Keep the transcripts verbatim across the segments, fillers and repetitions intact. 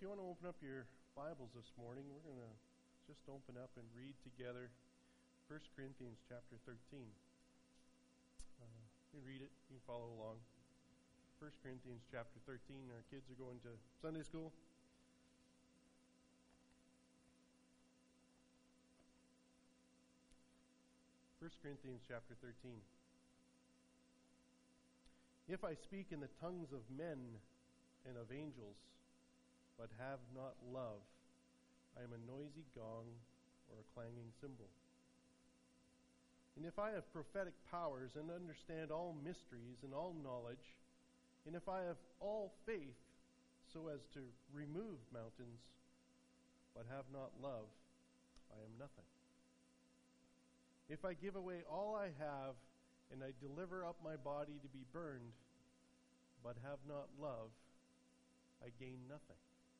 you want to open up your Bibles this morning, we're going to just open up and read together First Corinthians chapter thirteen. Uh, you can read it, you can follow along. First Corinthians chapter thirteen. Our kids are going to Sunday school. First Corinthians chapter thirteen. If I speak in the tongues of men and of angels, but have not love, I am a noisy gong or a clanging cymbal. And if I have prophetic powers and understand all mysteries and all knowledge, and if I have all faith so as to remove mountains, but have not love, I am nothing. If I give away all I have, and I deliver up my body to be burned, but have not love, I gain nothing.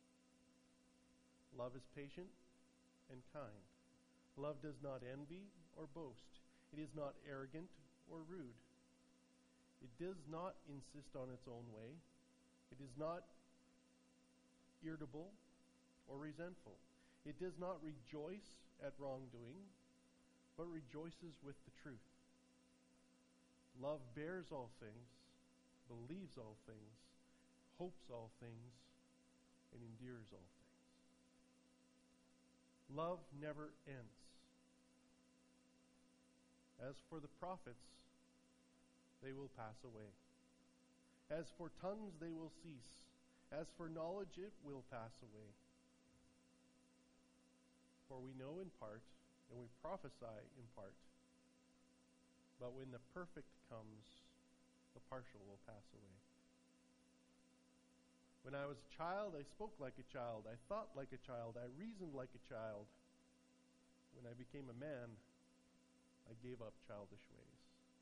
Love is patient and kind. Love does not envy or boast. It is not arrogant or rude. It does not insist on its own way. It is not irritable or resentful. It does not rejoice at wrongdoing, but rejoices with the truth. Love bears all things, believes all things, hopes all things, and endures all things. Love never ends. As for the prophets, they will pass away. As for tongues, they will cease. As for knowledge, it will pass away. For we know in part, and we prophesy in part. But when the perfect comes, the partial will pass away. When I was a child, I spoke like a child. I thought like a child. I reasoned like a child. When I became a man, I gave up childish ways.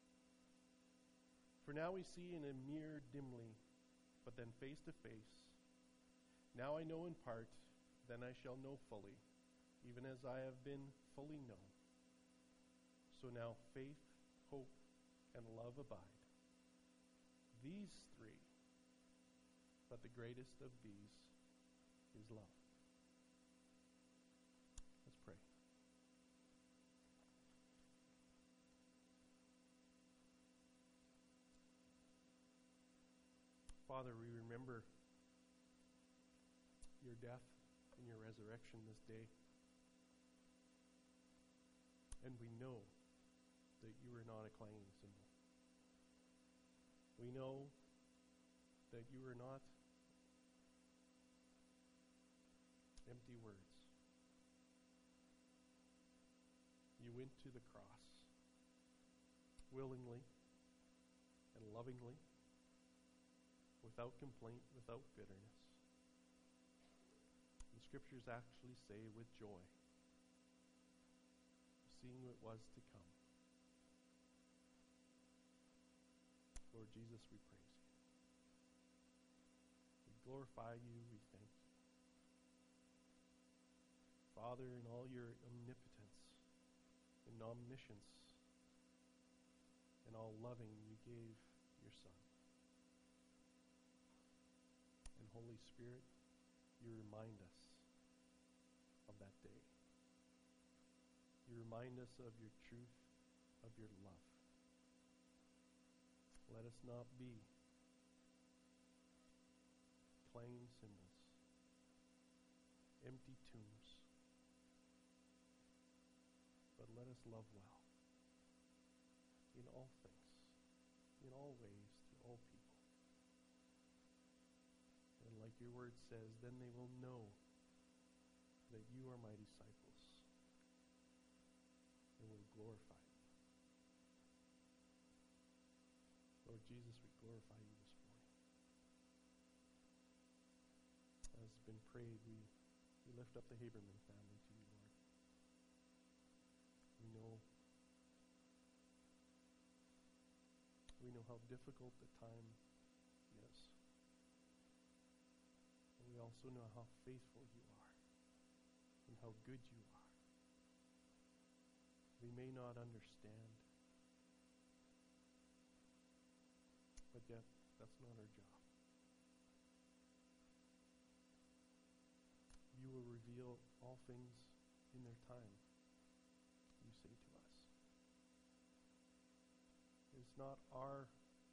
For now we see in a mirror dimly, but then face to face. Now I know in part, then I shall know fully, even as I have been fully known. So now faith, hope, and love abide. These three, but the greatest of these is love. Let's pray. Father, we remember your death and your resurrection this day. And we know that you are not a clanging cymbal. We know that you are not empty words. You went to the cross willingly and lovingly, without complaint, without bitterness. The scriptures actually say with joy, seeing what was to come. Lord Jesus, we praise you. We glorify you, we thank you. Father, in all your omnipotence and omniscience and all loving, you gave your Son. And Holy Spirit, you remind us of that day. You remind us of your truth, of your love. Let us not be clanging cymbals, empty tombs, but let us love well in all things, in all ways, to all people. And like your word says, then they will know that you are my disciples and will glorify you. Lord Jesus, we glorify you this morning. As has been prayed, we, we lift up the Haberman family to you, Lord. We know we know how difficult the time is. And we also know how faithful you are and how good you are. We may not understand, but yet that's not our job. reveal all things in their time, you say to us. It's not our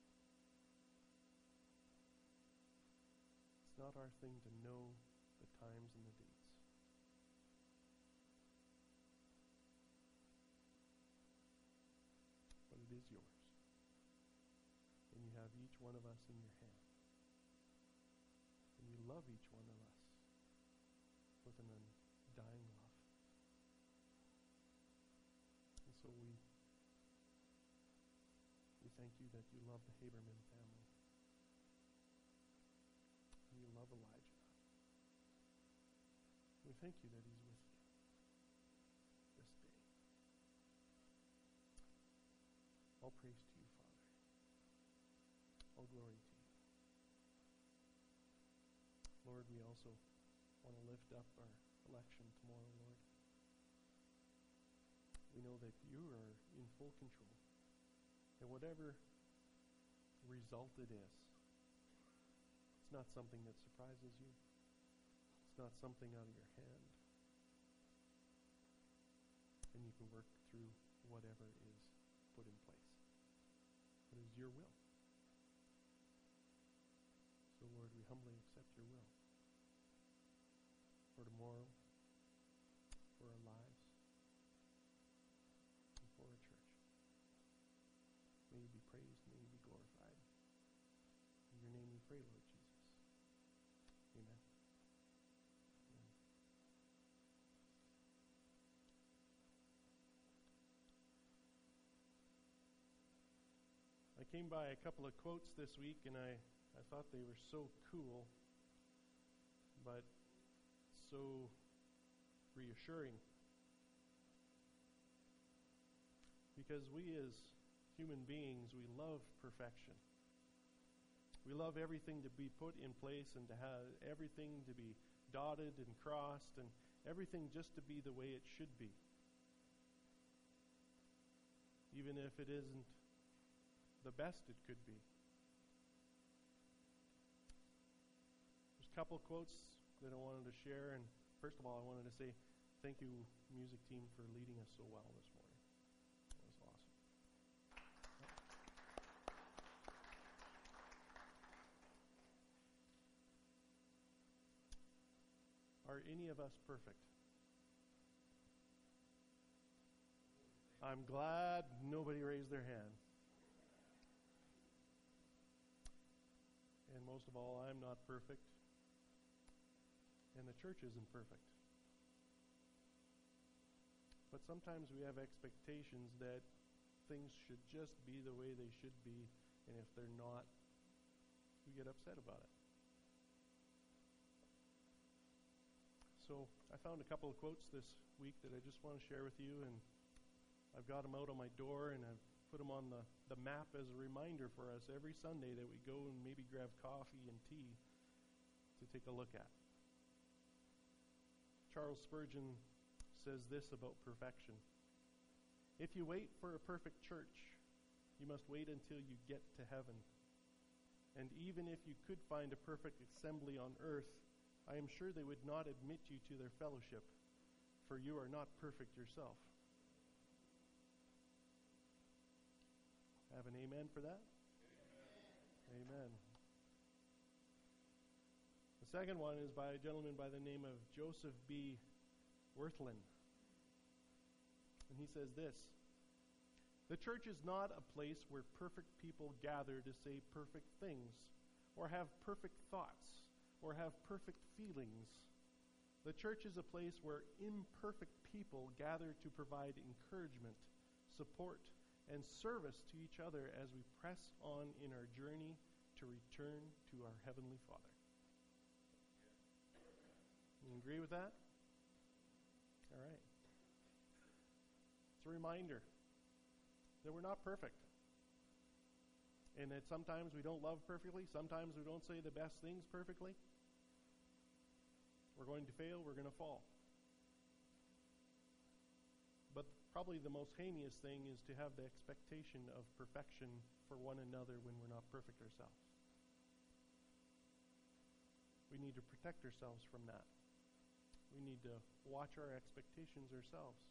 it's not our thing to know the times and the dates. But it is yours. And you have each one of us in your hand. And you love each one of us with an undying love. And so we we thank you that you love the Haberman family. And you love Elijah. We thank you that he's with you this day. All praise to you, Father. All glory to you. Lord, we also want to lift up our election tomorrow, Lord. We know that you are in full control. And whatever result it is, it's not something that surprises you. It's not something out of your hand. And you can work through whatever is put in place. It is your will. So, Lord, we humbly accept your will for tomorrow, for our lives, and for our church. May you be praised, may you be glorified. In your name we pray, Lord Jesus. Amen. Amen. I came by a couple of quotes this week, and I, I thought they were so cool, but so reassuring. Because we as human beings, we love perfection. We love everything to be put in place and to have everything to be dotted and crossed and everything just to be the way it should be. Even if it isn't the best it could be. There's a couple of quotes that I wanted to share, and first of all, I wanted to say thank you, music team, for leading us so well this morning. That was awesome. Are any of us perfect? I'm glad nobody raised their hand. And most of all, I'm not perfect. And the church isn't perfect. But sometimes we have expectations that things should just be the way they should be, and if they're not, we get upset about it. So I found a couple of quotes this week that I just want to share with you, and I've got them out on my door, and I've put them on the, the map as a reminder for us every Sunday that we go and maybe grab coffee and tea to take a look at. Charles Spurgeon says this about perfection. If you wait for a perfect church, you must wait until you get to heaven. And even if you could find a perfect assembly on earth, I am sure they would not admit you to their fellowship, for you are not perfect yourself. Have an amen for that? Amen. Amen. The second one is by a gentleman by the name of Joseph B. Wirthlin. And he says this: the church is not a place where perfect people gather to say perfect things, or have perfect thoughts, or have perfect feelings. The church is a place where imperfect people gather to provide encouragement, support, and service to each other as we press on in our journey to return to our Heavenly Father. You agree with that? All right. It's a reminder that we're not perfect. And that sometimes we don't love perfectly. Sometimes we don't say the best things perfectly. We're going to fail. We're going to fall. But probably the most heinous thing is to have the expectation of perfection for one another when we're not perfect ourselves. We need to protect ourselves from that. we need to watch our expectations ourselves.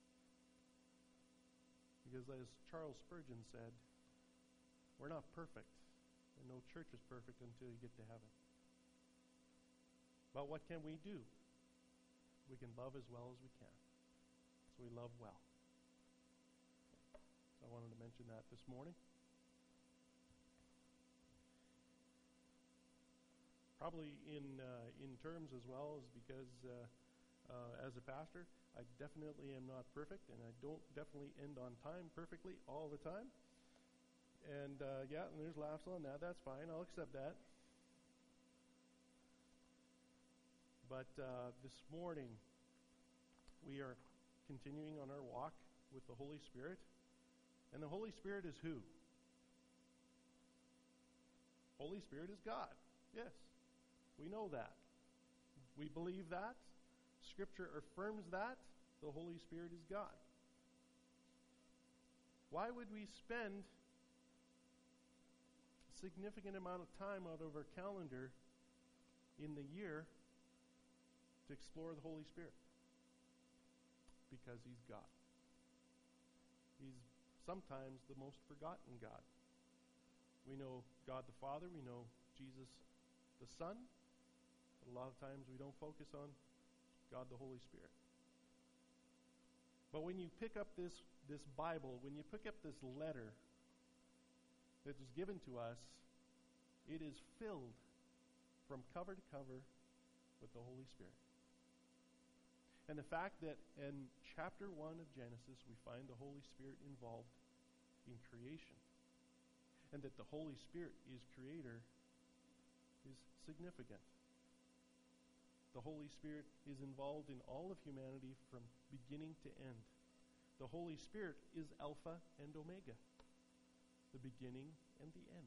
Because as Charles Spurgeon said, we're not perfect, and no church is perfect until you get to heaven. But what can we do? We can love as well as we can. So we love well. So I wanted to mention that this morning. Probably in uh, in terms as well is because uh, uh, as a pastor, I definitely am not perfect, and I don't definitely end on time perfectly all the time. And uh, yeah, and there's laughs on that. That's fine. I'll accept that. But uh, this morning, we are continuing on our walk with the Holy Spirit. And the Holy Spirit is who? Holy Spirit is God. Yes. We know that. We believe that. Scripture affirms that. The Holy Spirit is God. Why would we spend a significant amount of time out of our calendar in the year to explore the Holy Spirit? Because He's God. He's sometimes the most forgotten God. We know God the Father, we know Jesus the Son, but a lot of times we don't focus on God the Holy Spirit. But when you pick up this, this Bible, when you pick up this letter that was given to us, it is filled from cover to cover with the Holy Spirit. And the fact that in chapter one of Genesis we find the Holy Spirit involved in creation, and that the Holy Spirit is creator, is significant. The Holy Spirit is involved in all of humanity from beginning to end. The Holy Spirit is Alpha and Omega, the beginning and the end.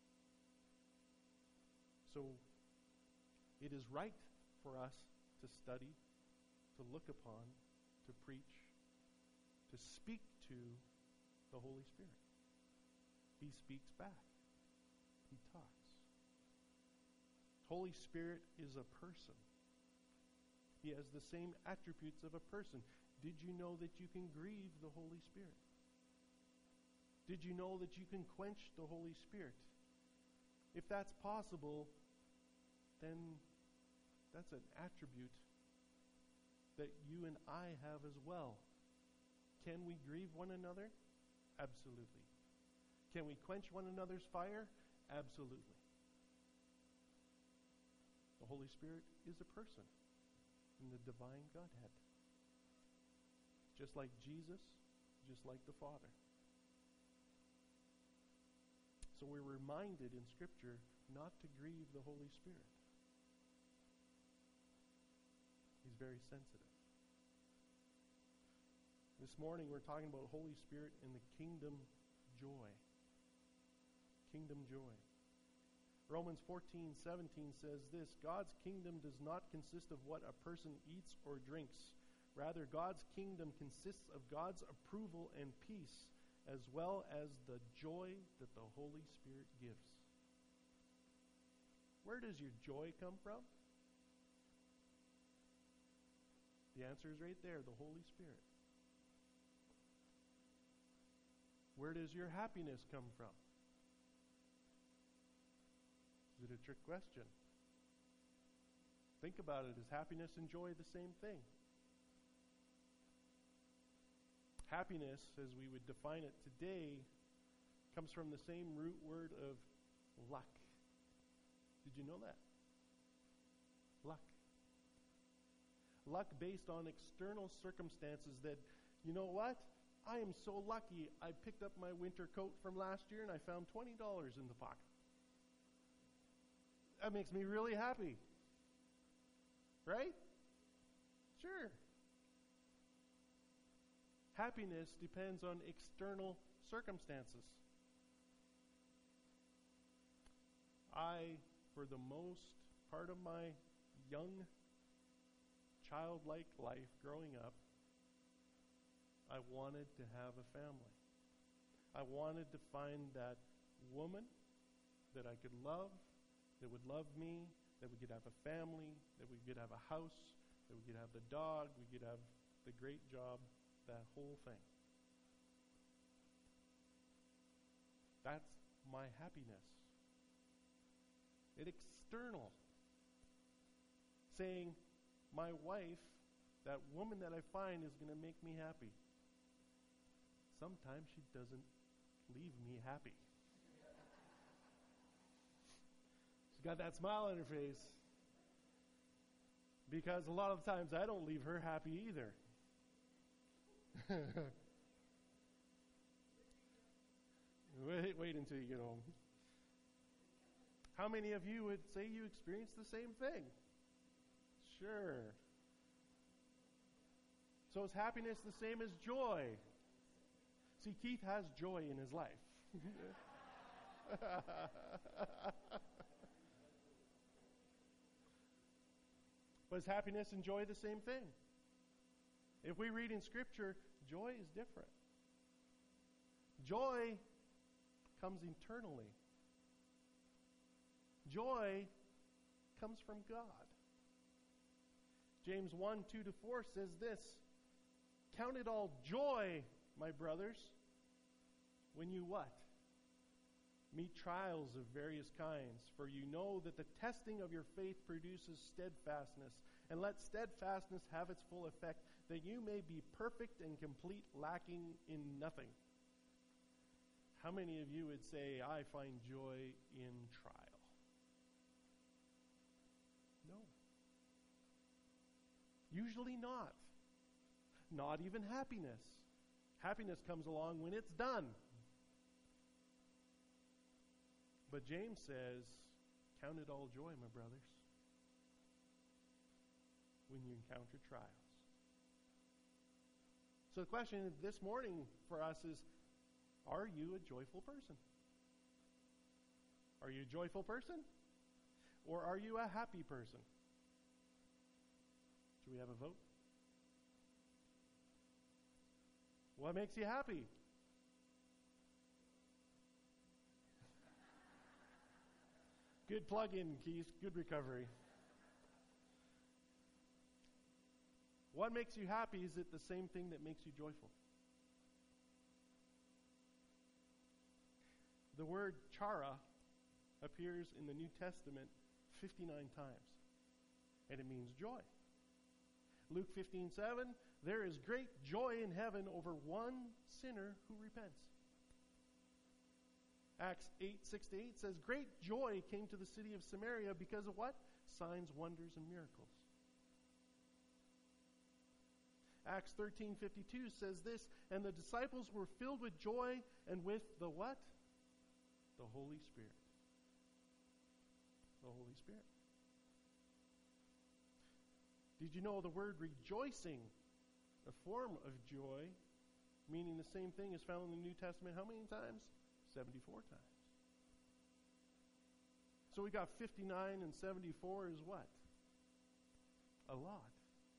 So it is right for us to study, to look upon, to preach, to speak to the Holy Spirit. He speaks back. He talks. Holy Spirit is a person. He has the same attributes of a person. Did you know that you can grieve the Holy Spirit? Did you know that you can quench the Holy Spirit? If that's possible, then that's an attribute that you and I have as well. Can we grieve one another? Absolutely. Can we quench one another's fire? Absolutely. The Holy Spirit is a person in the divine Godhead. Just like Jesus, just like the Father. So we're reminded in Scripture not to grieve the Holy Spirit. He's very sensitive. This morning we're talking about Holy Spirit and the kingdom joy. Kingdom joy. Romans fourteen seventeen says this, God's kingdom does not consist of what a person eats or drinks. Rather, God's kingdom consists of God's approval and peace, as well as the joy that the Holy Spirit gives. Where does your joy come from? The answer is right there, the Holy Spirit. Where does your happiness come from? Is it a trick question? Think about it. Is happiness and joy the same thing? Happiness, as we would define it today, comes from the same root word of luck. Did you know that? Luck. Luck based on external circumstances that, you know what? I am so lucky I picked up my winter coat from last year and I found twenty dollars in the pocket. That makes me really happy. Right? Sure. Happiness depends on external circumstances. I, for the most part of my young, childlike life growing up, I wanted to have a family. I wanted to find that woman that I could love, that would love me, that we could have a family, that we could have a house, that we could have the dog, we could have the great job, that whole thing. That's my happiness. It's external. Saying, my wife, that woman that I find, is going to make me happy. Sometimes she doesn't leave me happy. She's got that smile on her face. Because a lot of times I don't leave her happy either. wait, wait until you get home. How many of you would say you experience the same thing? Sure. So is happiness the same as joy? See, Keith has joy in his life. But is happiness and joy the same thing? If we read in Scripture, joy is different. Joy comes internally. Joy comes from God. James one, two to four says this, count it all joy, my brothers, when you what? Meet trials of various kinds, for you know that the testing of your faith produces steadfastness, and let steadfastness have its full effect, that you may be perfect and complete, lacking in nothing. How many of you would say, I find joy in trial? No. Usually not. Not even happiness. Happiness comes along when it's done. But James says, count it all joy, my brothers, when you encounter trials. So the question this morning for us is, are you a joyful person? Are you a joyful person? Or are you a happy person? Should we have a vote? What makes you happy? Good plug-in, Keith. Good recovery. What makes you happy? Is it the same thing that makes you joyful? The word chara appears in the New Testament fifty-nine times, and it means joy. Luke fifteen seven, there is great joy in heaven over one sinner who repents. Acts eight, six to eight says, great joy came to the city of Samaria because of what? Signs, wonders, and miracles. Acts thirteen fifty-two says this, and the disciples were filled with joy and with the what? The Holy Spirit. The Holy Spirit. Did you know the word rejoicing, a form of joy, meaning the same thing is found in the New Testament how many times? seventy-four times. So we got fifty-nine and seventy-four is what? A lot.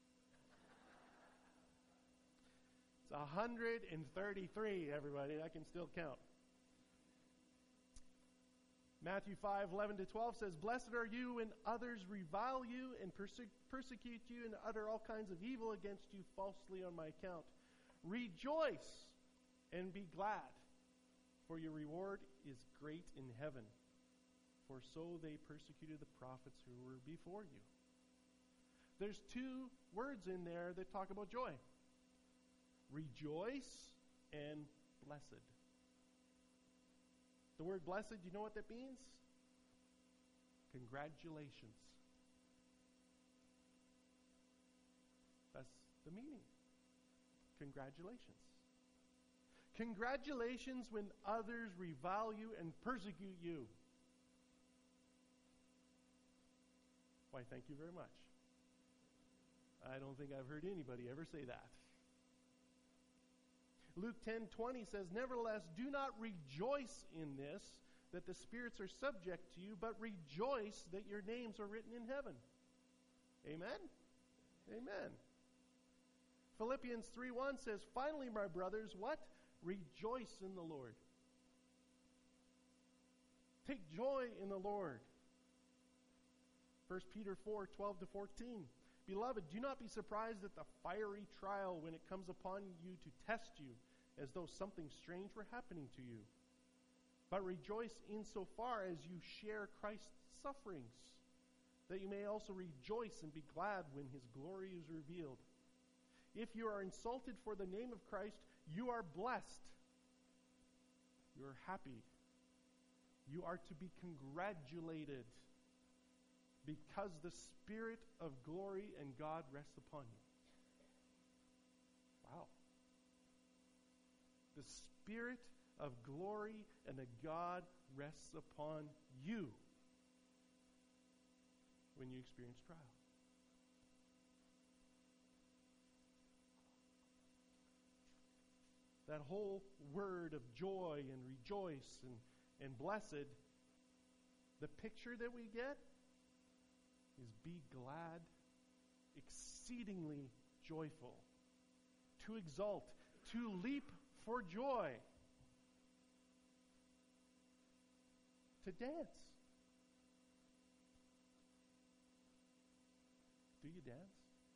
It's one hundred thirty-three, everybody. I can still count. Matthew five, eleven to twelve says, blessed are you when others revile you and perse- persecute you and utter all kinds of evil against you falsely on my account. Rejoice and be glad, for your reward is great in heaven. For so they persecuted the prophets who were before you. There's two words in there that talk about joy. Rejoice and blessed. The word blessed, you know what that means? Congratulations. That's the meaning. Congratulations. Congratulations when others revile you and persecute you. Why, thank you very much. I don't think I've heard anybody ever say that. Luke ten twenty says, nevertheless, do not rejoice in this, that the spirits are subject to you, but rejoice that your names are written in heaven. Amen? Amen. Philippians three one says, finally, my brothers, what? Rejoice in the Lord. Take joy in the Lord. First Peter four twelve to fourteen. Beloved, do not be surprised at the fiery trial when it comes upon you to test you, as though something strange were happening to you. But rejoice insofar as you share Christ's sufferings, that you may also rejoice and be glad when his glory is revealed. If you are insulted for the name of Christ, you are blessed. You are happy. You are to be congratulated, because the Spirit of glory and God rests upon you. Wow. The Spirit of glory and the God rests upon you when you experience trial. That whole word of joy and rejoice and, and blessed, the picture that we get is be glad, exceedingly joyful, to exult, to leap for joy, to dance. Do you dance?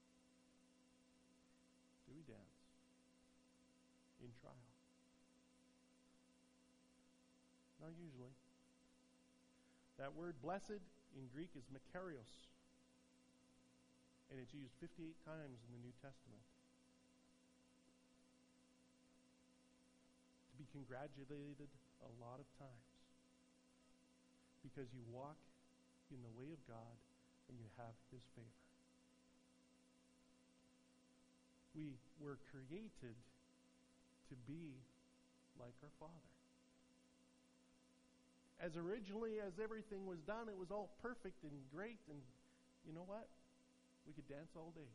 Do we dance in trial? Not usually. That word blessed in Greek is makarios, and it's used fifty-eight times in the New Testament. To be congratulated a lot of times because you walk in the way of God and you have his favor. We were created to be like our Father. As originally as everything was done, it was all perfect and great, and you know what? We could dance all day.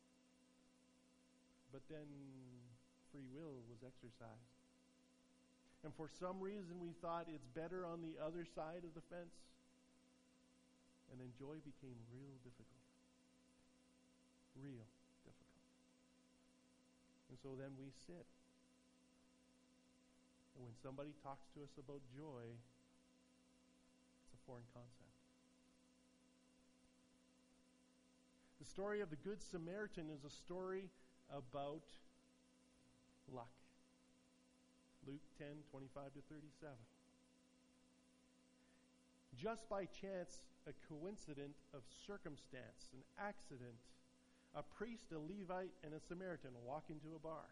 But then free will was exercised. And for some reason we thought it's better on the other side of the fence. And then joy became real difficult. Real difficult. And so then we sit. And when somebody talks to us about joy, it's a foreign concept. The story of the Good Samaritan is a story about luck. Luke ten, twenty-five to thirty-seven. Just by chance, a coincidence of circumstance, an accident, a priest, a Levite, and a Samaritan walk into a bar.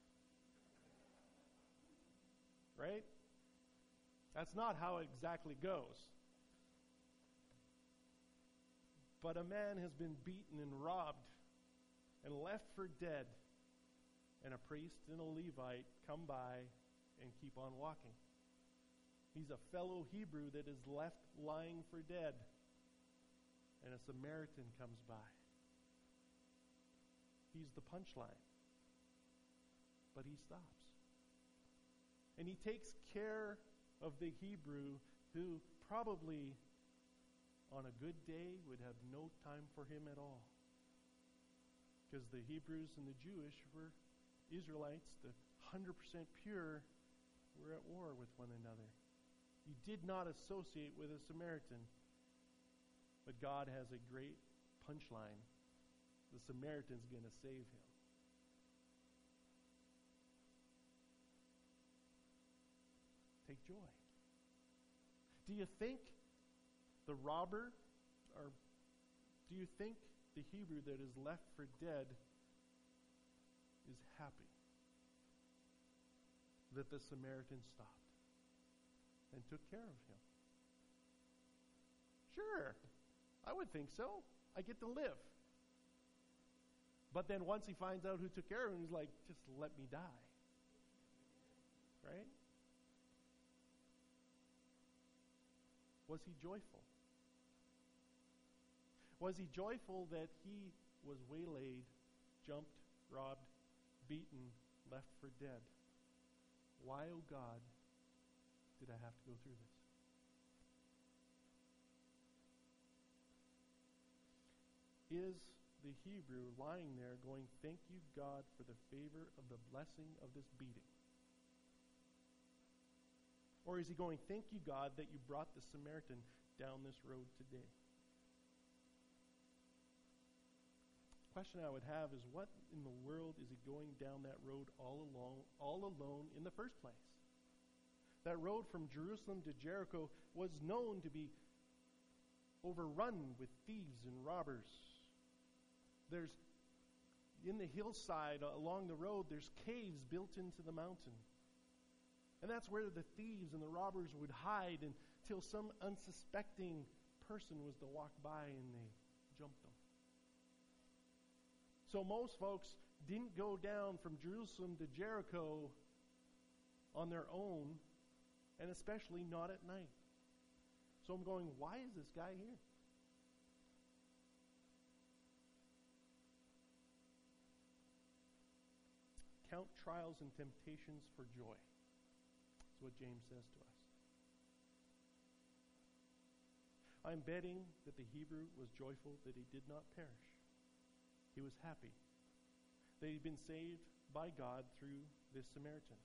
Right? That's not how it exactly goes. But a man has been beaten and robbed and left for dead. And a priest and a Levite come by and keep on walking. He's a fellow Hebrew that is left lying for dead. And a Samaritan comes by. He's the punchline. But he stops. And he takes care of the Hebrew who probably on a good day would have no time for him at all. Because the Hebrews and the Jewish were Israelites, the one hundred percent pure, were at war with one another. You did not associate with a Samaritan. But God has a great punchline. The Samaritan's going to save him. Take joy. Do you think the robber, or do you think the Hebrew that is left for dead is happy that the Samaritan stopped and took care of him? Sure, I would think so. I get to live. But then once he finds out who took care of him, he's like, just let me die. Right? Was he joyful? Was he joyful that he was waylaid, jumped, robbed, beaten, left for dead? Why, oh God, did I have to go through this? Is the Hebrew lying there going, thank you, God, for the favor of the blessing of this beating? Or is he going, thank you, God, that you brought the Samaritan down this road today? question I would have is, what in the world is he going down that road all alone, all alone in the first place? That road from Jerusalem to Jericho was known to be overrun with thieves and robbers. There's, in the hillside along the road, there's caves built into the mountain. And that's where the thieves and the robbers would hide until some unsuspecting person was to walk by and they jumped them. So most folks didn't go down from Jerusalem to Jericho on their own, and especially not at night. So I'm going, why is this guy here? Count trials and temptations for joy. That's what James says to us. I'm betting that the Hebrew was joyful that he did not perish. He was happy that he'd been saved by God through this Samaritan.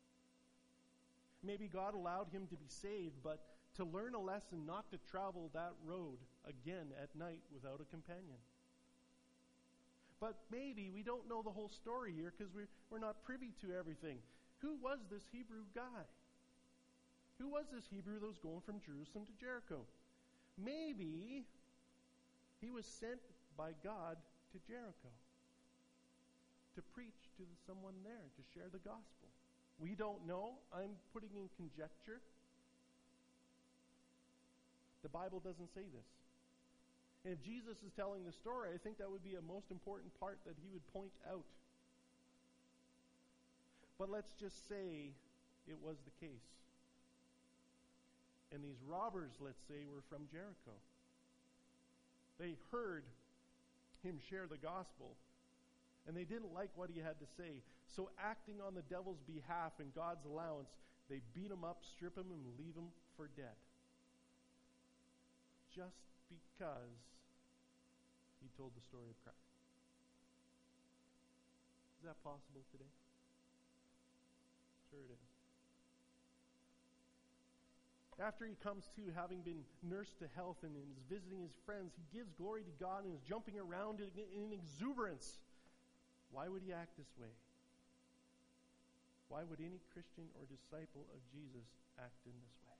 Maybe God allowed him to be saved, but to learn a lesson not to travel that road again at night without a companion. But maybe we don't know the whole story here because we're, we're not privy to everything. Who was this Hebrew guy? Who was this Hebrew that was going from Jerusalem to Jericho? Maybe he was sent by God to Jericho to preach to someone there, to share the gospel. We don't know. I'm putting in conjecture. The Bible doesn't say this. And if Jesus is telling the story, I think that would be a most important part that he would point out. But let's just say it was the case. And these robbers, let's say, were from Jericho. They heard him share the gospel, and they didn't like what he had to say. So acting on the devil's behalf and God's allowance, they beat him up, strip him, and leave him for dead. Just because he told the story of Christ. Is that possible today? Sure it is. After he comes to, having been nursed to health and is visiting his friends, he gives glory to God and is jumping around in, in exuberance. Why would he act this way? Why would any Christian or disciple of Jesus act in this way?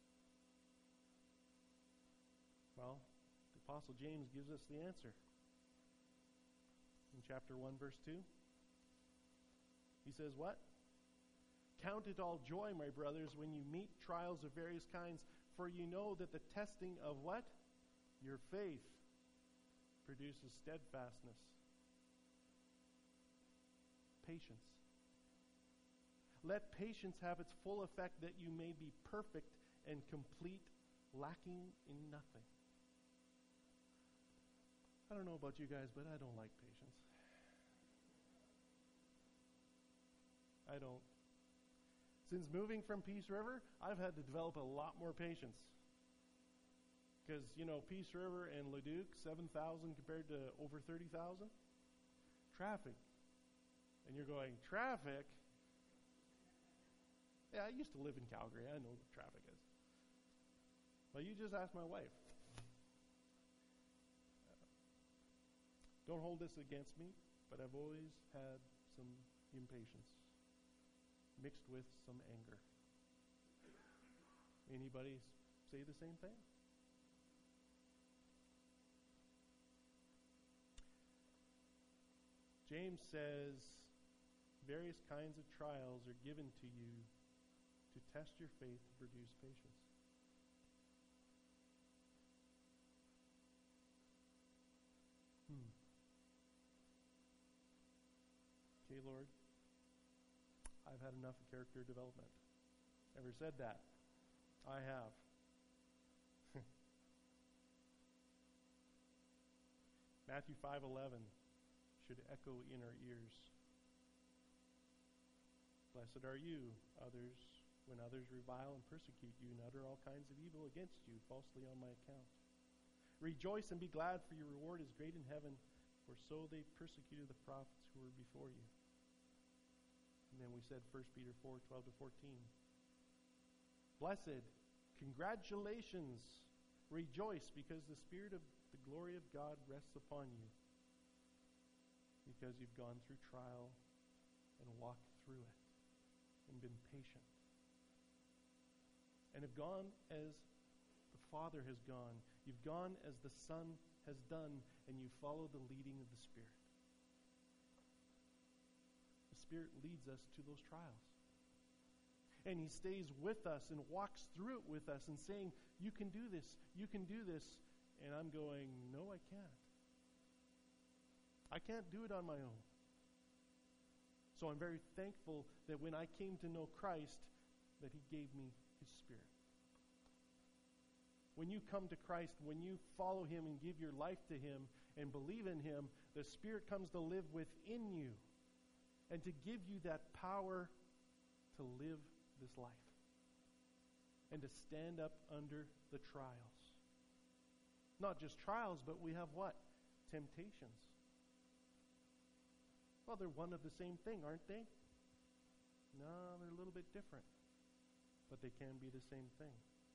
Well, the Apostle James gives us the answer. In chapter one, verse two, he says what? Count it all joy, my brothers, when you meet trials of various kinds, for you know that the testing of what? Your faith produces steadfastness. Patience. Let patience have its full effect, that you may be perfect and complete, lacking in nothing. I don't know about you guys, but I don't like patience. I don't. Since moving from Peace River, I've had to develop a lot more patience. Because, you know, Peace River and Leduc, seven thousand compared to over thirty thousand. Traffic. And you're going, traffic? Yeah, I used to live in Calgary. I know what traffic is. But you just ask my wife. Uh, don't hold this against me, but I've always had some impatience mixed with some anger. Anybody say the same thing? James says, various kinds of trials are given to you to test your faith and produce patience. Hmm. Okay, Lord, I've had enough of character development. Ever said that? I have. Matthew five eleven should echo in our ears. Blessed are you, others, when others revile and persecute you and utter all kinds of evil against you falsely on my account. Rejoice and be glad, for your reward is great in heaven, for so they persecuted the prophets who were before you. And then we said First Peter four twelve to fourteen. Blessed, congratulations, rejoice, because the Spirit of the glory of God rests upon you. because you've gone through trial and walked through it and been patient. And have gone as the Father has gone. You've gone as the Son has done, and you follow the leading of the Spirit. The Spirit leads us to those trials. And He stays with us and walks through it with us and saying, you can do this, you can do this. And I'm going, no, I can't. I can't do it on my own. So I'm very thankful that when I came to know Christ, that He gave me His Spirit. When you come to Christ, when you follow Him and give your life to Him and believe in Him, the Spirit comes to live within you and to give you that power to live this life and to stand up under the trials. Not just trials, but we have what? Temptations. Well, they're one of the same thing, aren't they? No, they're a little bit different, but they can be the same thing.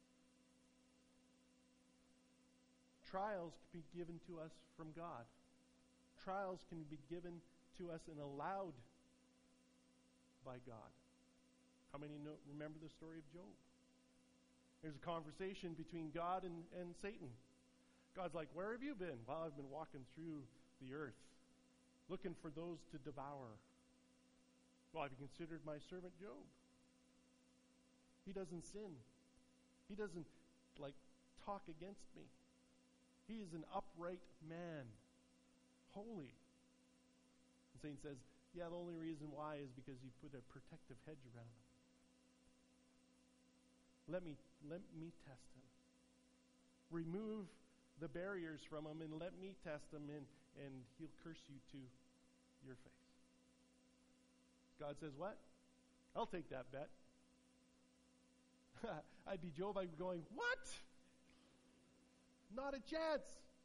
Trials can be given to us from God. Trials can be given to us and allowed by God. How many know, remember the story of Job? There's a conversation between God and, and Satan. God's like, where have you been? Well, I've been walking through the earth, looking for those to devour. Well, have you considered my servant Job? He doesn't sin. He doesn't, like, talk against me. He is an upright man, holy. And Satan says, yeah, the only reason why is because you put a protective hedge around him. Let me, let me test him. Remove the barriers from him and let me test him, and, and he'll curse you to your face. God says, what? I'll take that bet. I'd be Job, I'd be going, what? Not a chance.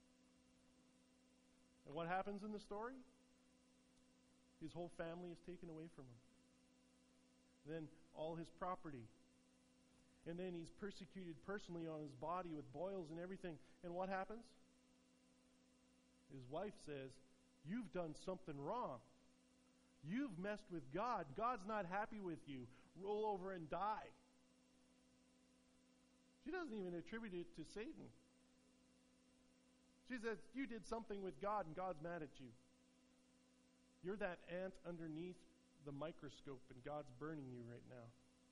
And what happens in the story? His whole family is taken away from him. Then all his property. And then he's persecuted personally on his body with boils and everything. And what happens? His wife says, you've done something wrong. You've messed with God. God's not happy with you. Roll over and die. She doesn't even attribute it to Satan. She says, you did something with God and God's mad at you. You're that ant underneath the microscope and God's burning you right now.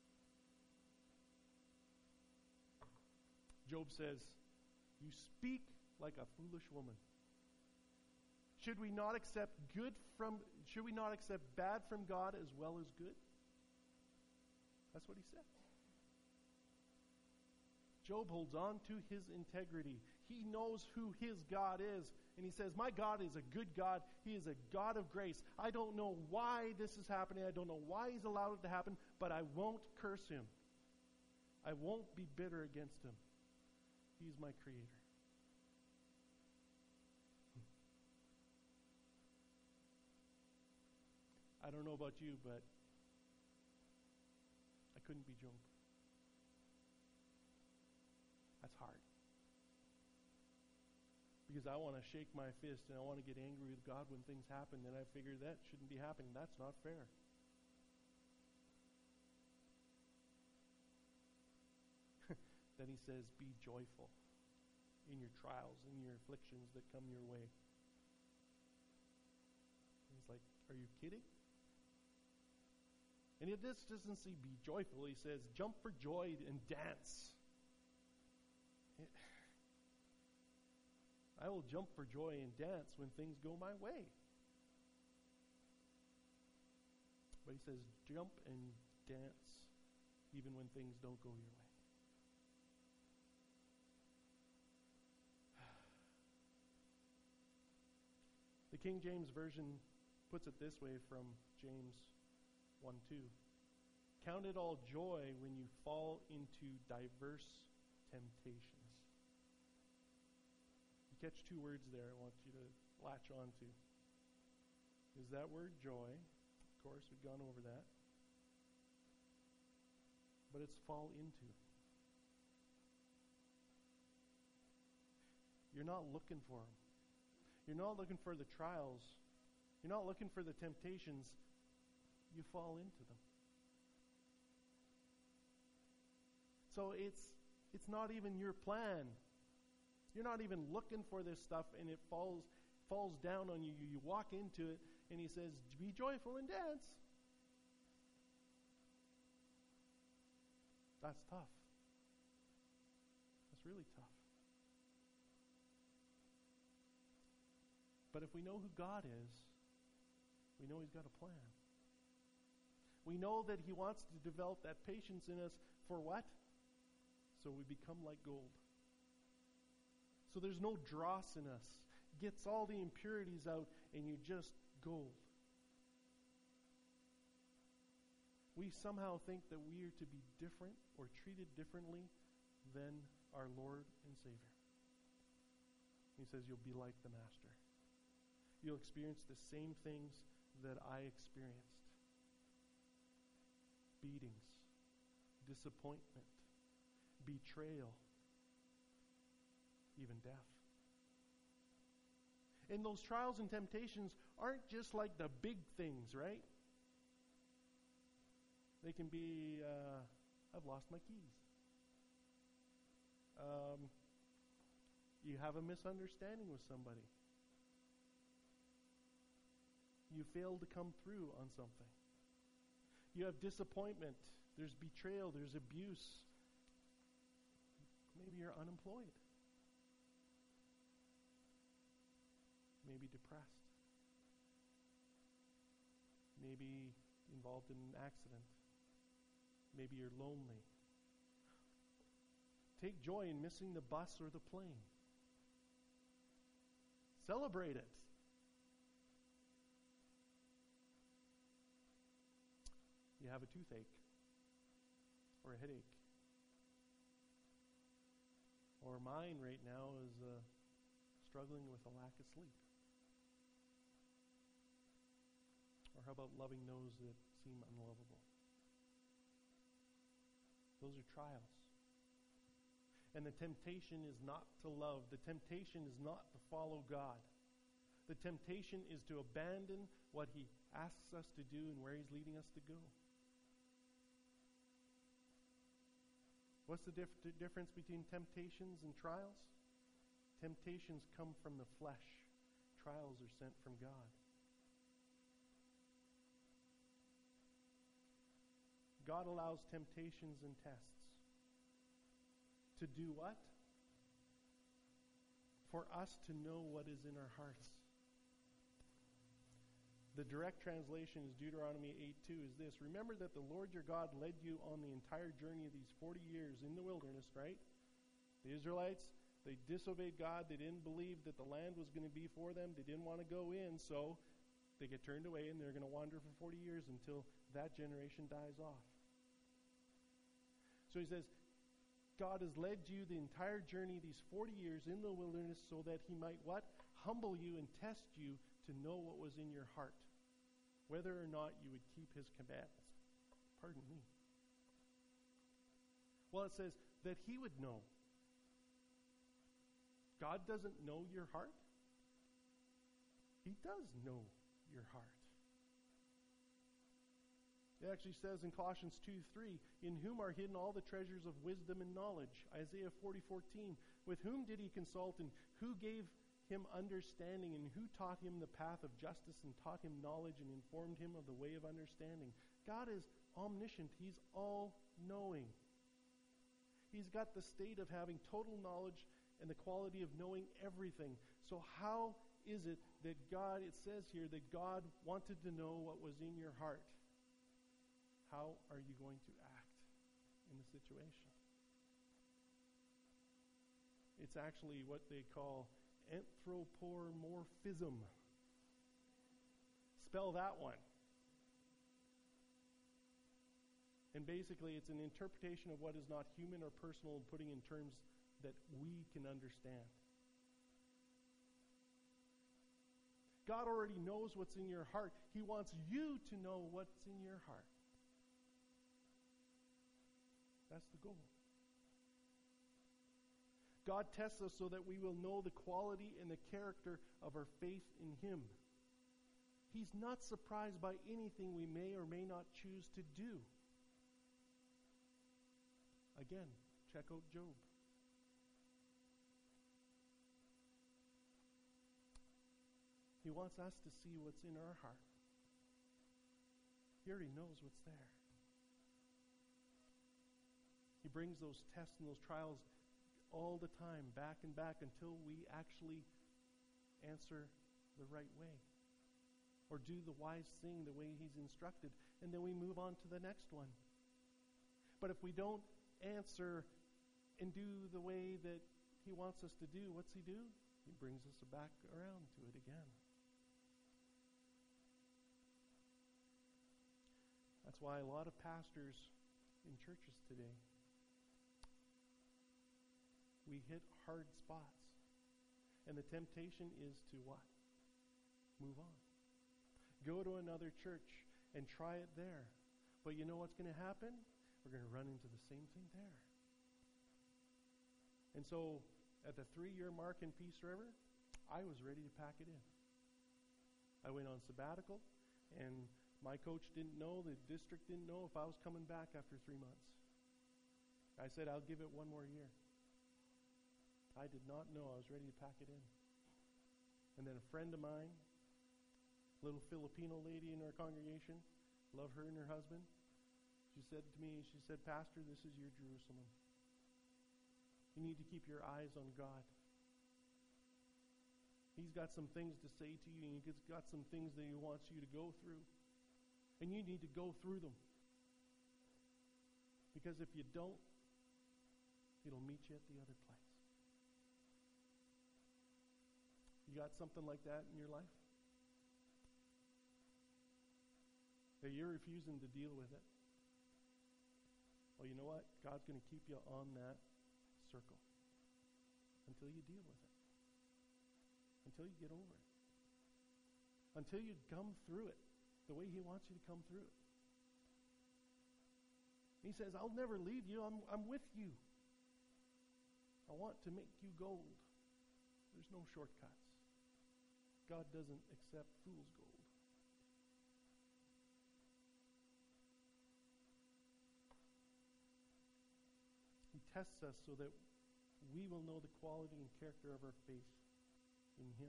Job says, you speak like a foolish woman. Should we not accept good from, should we not accept bad from God as well as good? That's what he said. Job holds on to his integrity. He knows who his God is. And he says, my God is a good God. He is a God of grace. I don't know why this is happening. I don't know why he's allowed it to happen, but I won't curse him. I won't be bitter against him. He's my creator. I don't know about you, but I couldn't be Job. That's hard. Because I want to shake my fist and I want to get angry with God when things happen, and I figure that shouldn't be happening. That's not fair. Then he says, be joyful in your trials, in your afflictions that come your way. And he's like, are you kidding? And if this doesn't say be joyful, he says, jump for joy and dance. It, I will jump for joy and dance when things go my way. But he says, jump and dance even when things don't go your way. The King James Version puts it this way from James one two. Count it all joy when you fall into diverse temptations. You catch two words there I want you to latch on to. Is that word joy? Of course, we've gone over that. But it's fall into. You're not looking for them. You're not looking for the trials You're not looking for the temptations, you fall into them. So it's it's not even your plan. You're not even looking for this stuff, and it falls falls down on you. You walk into it, and he says, be joyful and dance. That's tough. That's really tough. But if we know who God is, we know He's got a plan. We know that He wants to develop that patience in us for what? So we become like gold. So there's no dross in us. Gets all the impurities out, and you're just gold. We somehow think that we are to be different or treated differently than our Lord and Savior. He says you'll be like the Master. You'll experience the same things that I experienced. Beatings, disappointment, betrayal, even death. And those trials and temptations aren't just like the big things, right? They can be, uh, I've lost my keys. Um, you have a misunderstanding with somebody. You fail to come through on something. You have disappointment. There's betrayal. There's abuse. Maybe you're unemployed. Maybe depressed. Maybe involved in an accident. Maybe you're lonely. Take joy in missing the bus or the plane. Celebrate it. You have a toothache or a headache. Or mine right now is uh, struggling with a lack of sleep. Or how about loving those that seem unlovable? Those are trials. And the temptation is not to love. The temptation is not to follow God. The temptation is to abandon what He asks us to do and where He's leading us to go. What's the dif- difference between temptations and trials? Temptations come from the flesh. Trials are sent from God. God allows temptations and tests. To do what? For us to know what is in our hearts. The direct translation is Deuteronomy eight two is this. Remember that the Lord your God led you on the entire journey of these forty years in the wilderness, right? The Israelites, they disobeyed God. They didn't believe that the land was going to be for them. They didn't want to go in, so they get turned away and they're going to wander for forty years until that generation dies off. So he says, God has led you the entire journey, these forty years in the wilderness, so that He might what? Humble you and test you to know what was in your heart, whether or not you would keep His commandments. Pardon me. Well, it says that He would know. God doesn't know your heart. He does know your heart. It actually says in Colossians two three, in whom are hidden all the treasures of wisdom and knowledge. Isaiah forty fourteen, with whom did He consult, and who gave Him understanding, and who taught Him the path of justice, and taught Him knowledge, and informed Him of the way of understanding? God is omniscient. He's all-knowing. He's got the state of having total knowledge and the quality of knowing everything. So how is it that God, it says here, that God wanted to know what was in your heart? How are you going to act in the situation? It's actually what they call anthropomorphism. Spell that one. And basically, it's an interpretation of what is not human or personal and putting in terms that we can understand. God already knows what's in your heart. He wants you to know what's in your heart. That's the goal. God tests us so that we will know the quality and the character of our faith in Him. He's not surprised by anything we may or may not choose to do. Again, check out Job. He wants us to see what's in our heart. He already knows what's there. He brings those tests and those trials all the time, back and back, until we actually answer the right way, or do the wise thing the way He's instructed, and then we move on to the next one. But if we don't answer and do the way that He wants us to do, what's He do? He brings us back around to it again. That's why a lot of pastors in churches today, we hit hard spots. And the temptation is to what? Move on. Go to another church and try it there. But you know what's going to happen? We're going to run into the same thing there. And so, at the three-year mark in Peace River, I was ready to pack it in. I went on sabbatical, and my coach didn't know, the district didn't know if I was coming back after three months. I said, I'll give it one more year. I did not know I was ready to pack it in. And then a friend of mine, little Filipino lady in our congregation, love her and her husband, she said to me, she said, Pastor, this is your Jerusalem. You need to keep your eyes on God. He's got some things to say to you, and He's got some things that He wants you to go through. And you need to go through them. Because if you don't, it'll meet you at the other place. You got something like that in your life? That you're refusing to deal with it. Well, you know what? God's going to keep you on that circle until you deal with it. Until you get over it. Until you come through it the way He wants you to come through it. He says, I'll never leave you. I'm, I'm with you. I want to make you gold. There's no shortcuts. God doesn't accept fool's gold. He tests us so that we will know the quality and character of our faith in Him.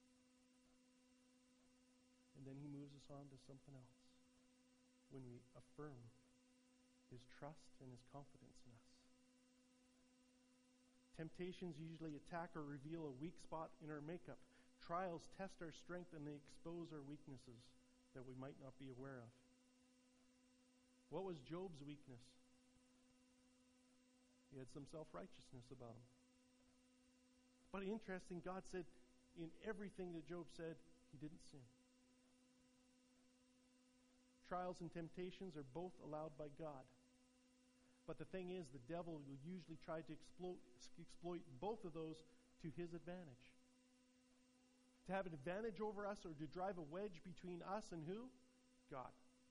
And then He moves us on to something else when we affirm His trust and His confidence in us. Temptations usually attack or reveal a weak spot in our makeup. Trials test our strength and they expose our weaknesses that we might not be aware of. What was Job's weakness? He had some self-righteousness about him. But interesting, God said in everything that Job said, he didn't sin. Trials and temptations are both allowed by God. But the thing is, the devil will usually try to exploit, exploit both of those to his advantage. To have an advantage over us or to drive a wedge between us and who? God.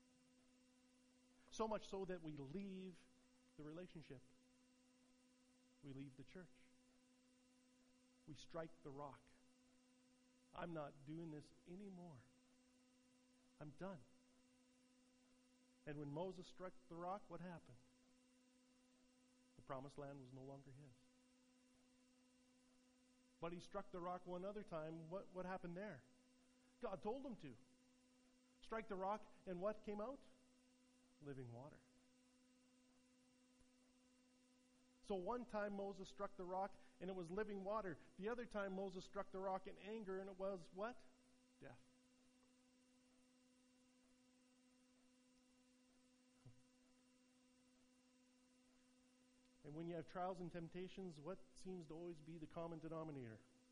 So much so that we leave the relationship. We leave the church. We strike the rock. I'm not doing this anymore. I'm done. And when Moses struck the rock, what happened? The promised land was no longer his. But he struck the rock one other time. What, what happened there? God told him to. Strike the rock, and what came out? Living water. So one time Moses struck the rock, and it was living water. The other time Moses struck the rock in anger, and it was what? Death. And when you have trials and temptations, what seems to always be the common denominator?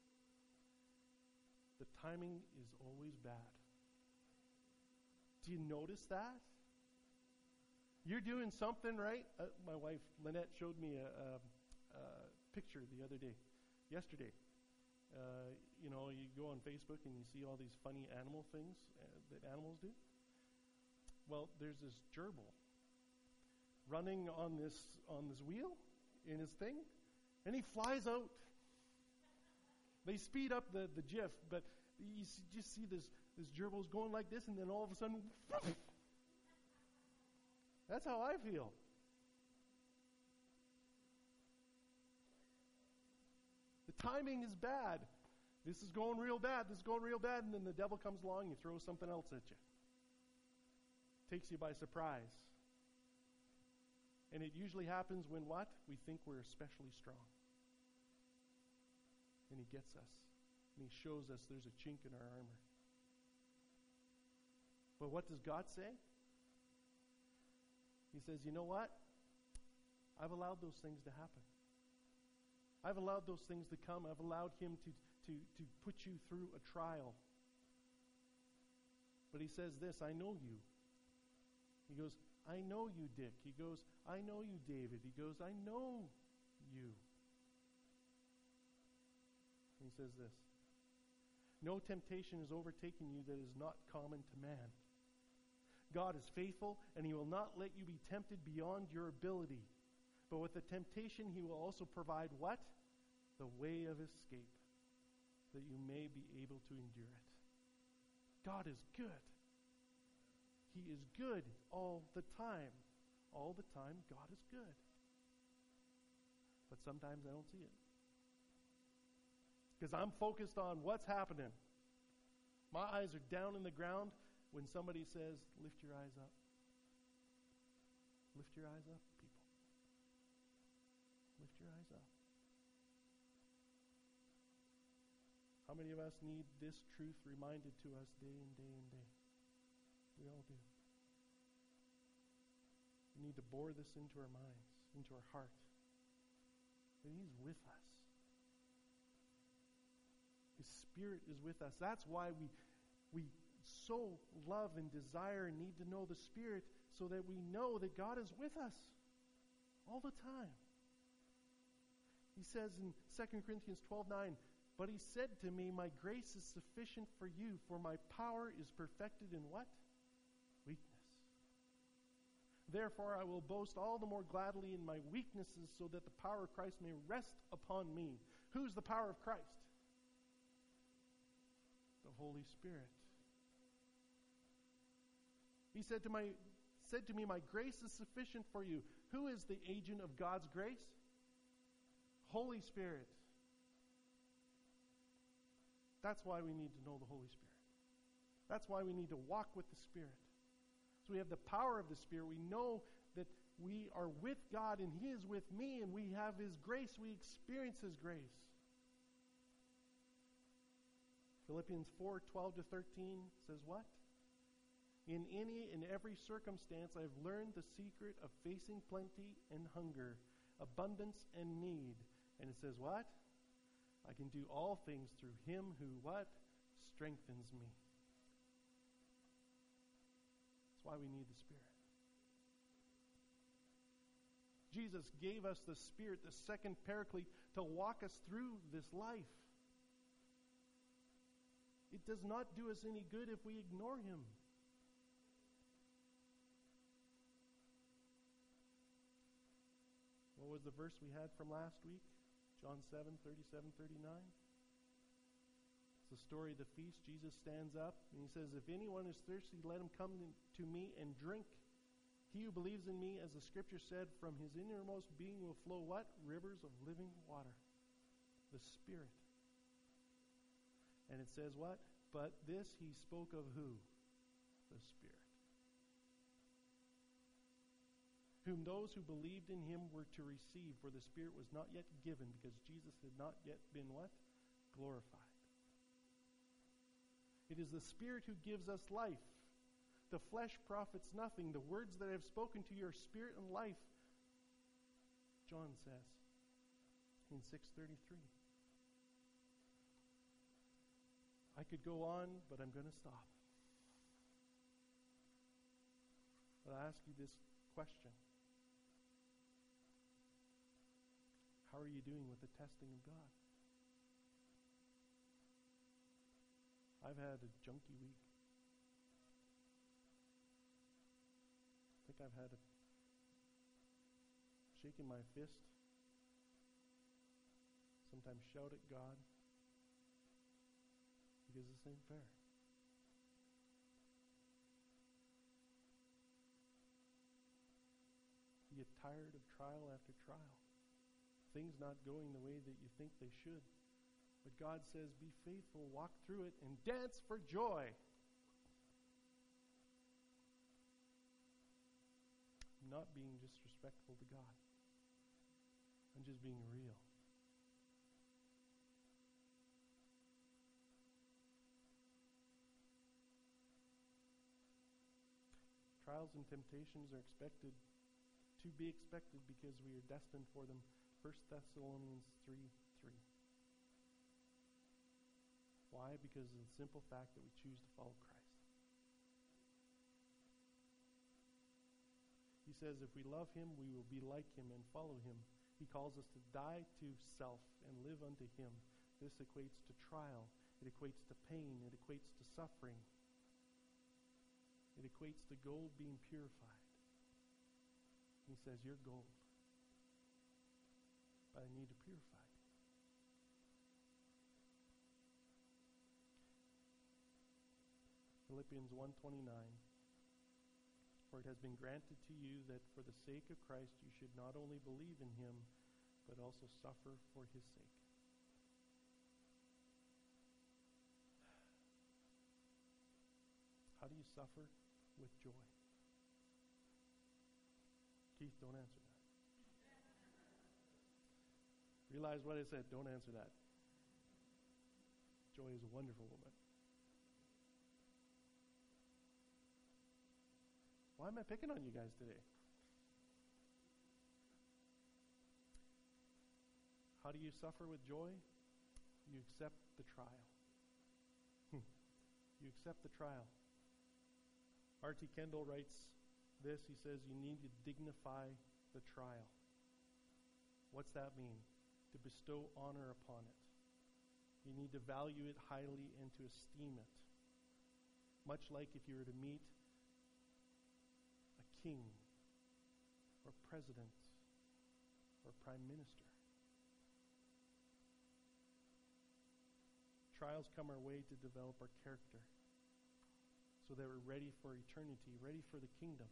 The timing is always bad. Do you notice that? You're doing something right. Uh, my wife, Lynette, showed me a, a, a picture the other day, yesterday. Uh, you know, you go on Facebook and you see all these funny animal things uh, that animals do. Well, there's this gerbil running on this on this wheel in his thing, and he flies out. They speed up the, the GIF, but you see, just see this this gerbil's going like this, and then all of a sudden, that's how I feel. The timing is bad. This is going real bad. This is going real bad. And then the devil comes along, you throw something else at you. Takes you by surprise. And it usually happens when what? We think we're especially strong. And he gets us. And he shows us there's a chink in our armor. But what does God say? He says, you know what? I've allowed those things to happen. I've allowed those things to come. I've allowed him to, to, to put you through a trial. But he says this, I know you. He goes, I know you, Dick. He goes, I know you, David. He goes, I know you. He says this, no temptation has overtaken you that is not common to man. God is faithful, and he will not let you be tempted beyond your ability. But with the temptation, he will also provide what? The way of escape, that you may be able to endure it. God is good. He is good all the time. All the time, God is good. But sometimes I don't see it. Because I'm focused on what's happening. My eyes are down in the ground when somebody says, lift your eyes up. Lift your eyes up, people. Lift your eyes up. How many of us need this truth reminded to us day and day and day? We all do. We need to bore this into our minds, into our heart. That he's with us. His Spirit is with us. That's why we we so love and desire and need to know the Spirit, so that we know that God is with us all the time. He says in Second Corinthians twelve nine, but he said to me, my grace is sufficient for you, for my power is perfected in what? Weakness. Therefore I will boast all the more gladly in my weaknesses, so that the power of Christ may rest upon me. Who's the power of Christ? The Holy Spirit. He said to my said to me, my grace is sufficient for you. Who is the agent of God's grace? Holy Spirit. That's why we need to know the Holy Spirit. That's why we need to walk with the Spirit. So we have the power of the Spirit. We know that we are with God and he is with me, and we have his grace. We experience his grace. Philippians four twelve to thirteen says what? In any and every circumstance I have learned the secret of facing plenty and hunger, abundance and need. And it says what? I can do all things through him who what? Strengthens me. That's why we need the Spirit. Jesus gave us the Spirit, the second Paraclete, to walk us through this life. It does not do us any good if we ignore him. What was the verse we had from last week? John seven, thirty-seven, thirty-nine. It's the story of the feast. Jesus stands up and he says, if anyone is thirsty, let him come to me and drink. He who believes in me, as the scripture said, from his innermost being will flow what? Rivers of living water. The Spirit. And it says what? But this he spoke of who? The Spirit. Whom those who believed in him were to receive, for the Spirit was not yet given, because Jesus had not yet been what? Glorified. It is the Spirit who gives us life. The flesh profits nothing. The words that I have spoken to you are spirit and life, John says in six thirty-three. I could go on, but I'm going to stop. I'll ask you this question. How are you doing with the testing of God? I've had a junky week. I think I've had a shaking my fist. Sometimes shout at God. Because this ain't fair. get tired of trial after trial. Things not going the way that you think they should. But God says, be faithful, walk through it, and dance for joy. I'm not being disrespectful to God. I'm just being real. Trials and temptations are expected to be expected because we are destined for them. First Thessalonians three three. Why? Because of the simple fact that we choose to follow Christ. He says if we love him, we will be like him and follow him. He calls us to die to self and live unto him. This equates to trial. It equates to pain. It equates to suffering. It equates to gold being purified. He says, you're gold, but I need to purify you. Philippians one twenty-nine. For it has been granted to you that for the sake of Christ you should not only believe in him, but also suffer for his sake. How do you suffer? With joy. Keith, don't answer that. Realize what I said. Don't answer that. Joy is a wonderful woman. Why am I picking on you guys today? How do you suffer with joy? You accept the trial. You accept the trial. R T Kendall writes this. He says, you need to dignify the trial. What's that mean? To bestow honor upon it. You need to value it highly and to esteem it. Much like if you were to meet a king or president or prime minister. Trials come our way to develop our character, so that we're ready for eternity, ready for the kingdom.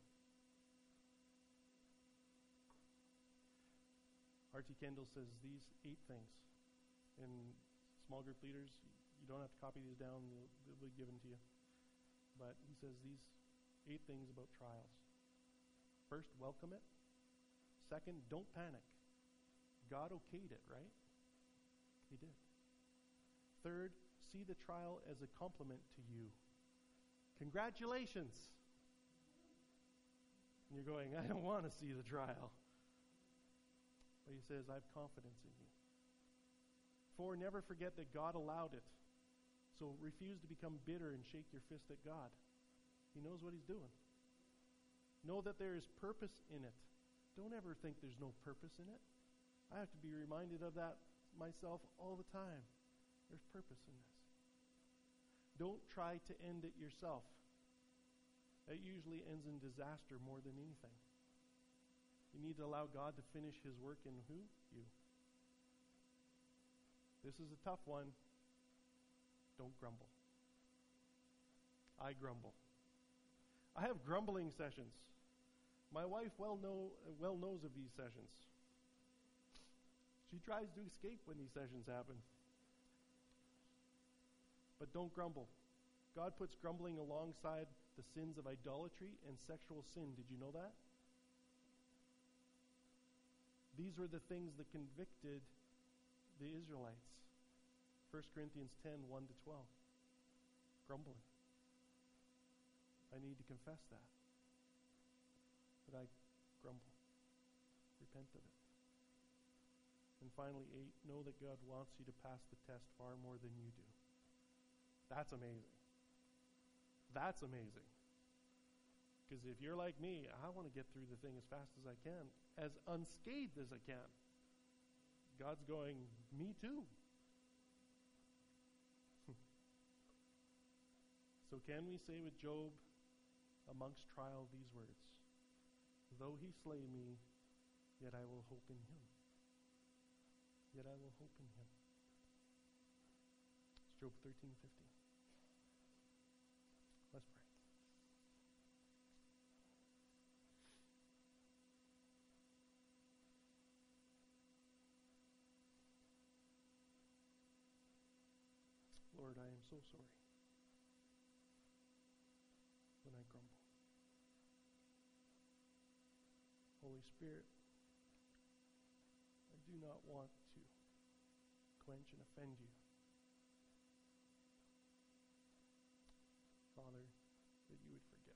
R T Kendall says these eight things. And small group leaders, you don't have to copy these down, they'll, they'll be given to you. But he says these eight things about trials. First, welcome it. Second, don't panic. God okayed it, right? He did. Third, see the trial as a compliment to you. Congratulations. And you're going, I don't want to see the trial. But he says, I have confidence in you. Four, never forget that God allowed it. So refuse to become bitter and shake your fist at God. He knows what he's doing. Know that there is purpose in it. Don't ever think there's no purpose in it. I have to be reminded of that myself all the time. There's purpose in this. Don't try to end it yourself. That usually ends in disaster more than anything. You need to allow God to finish his work in who? You. This is a tough one. Don't grumble. I grumble. I have grumbling sessions. My wife well know well knows of these sessions. She tries to escape when these sessions happen. But don't grumble. God puts grumbling alongside the sins of idolatry and sexual sin. Did you know that? These were the things that convicted the Israelites. First Corinthians ten, one to twelve. Grumbling. I need to confess that. But I grumble. Repent of it. And finally, eight, know that God wants you to pass the test far more than you do. That's amazing. That's amazing. Because if you're like me, I want to get through the thing as fast as I can, as unscathed as I can. God's going, me too. So can we say with Job, amongst trial, these words? Though he slay me, yet I will hope in him. Yet I will hope in him. It's Job thirteen fifteen. Let's pray. Lord, I am so sorry when I grumble. Holy Spirit, I do not want to quench and offend you. Father, that you would forgive.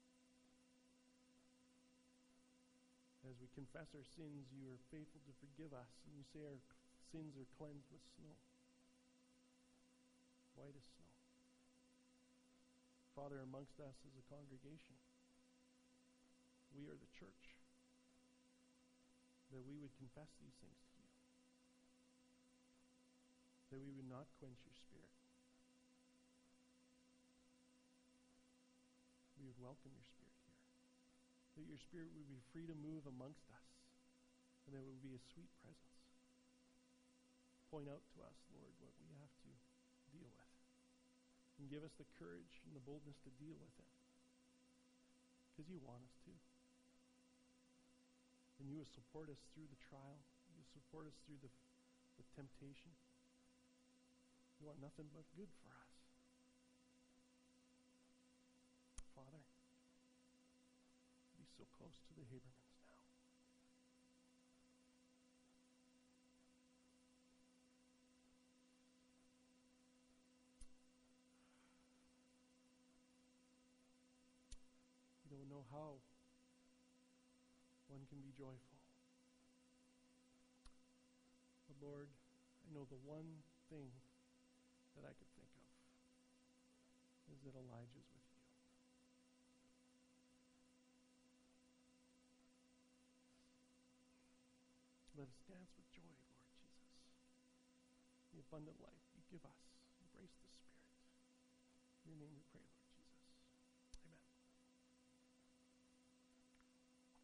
As we confess our sins, you are faithful to forgive us, and you say our sins are cleansed with snow, white as snow. Father, amongst us as a congregation, we are the church, that we would confess these things to you, that we would not quench your Spirit. We would welcome your Spirit here, that your Spirit would be free to move amongst us, and that it would be a sweet presence. Point out to us, Lord, what we have to deal with, and give us the courage and the boldness to deal with it, because you want us to. And you will support us through the trial. You will support us through the, the temptation. You want nothing but good for us. Father, be so close to the Habermans now. You don't know how one can be joyful. But Lord, I know the one thing that I could think of is that Elijah's with you. Let us dance with joy, Lord Jesus. The abundant life you give us. Embrace the Spirit. In your name we pray,